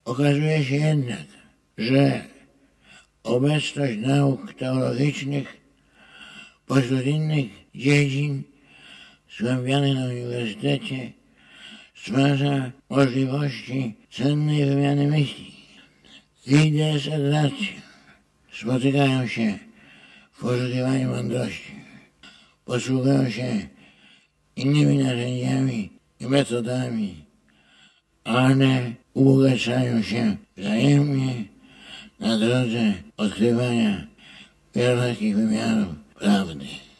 Okazuje się jednak, że obecność nauk teologicznych pośród innych dziedzin zgłębianych na uniwersytecie stwarza możliwości cennej wymiany myśli. Fides et ratio spotykają się w poszukiwaniu mądrości, posługują się innymi narzędziami i metodami, ale ubogacają się wzajemnie na drodze odkrywania wielorakich wymiarów prawdy.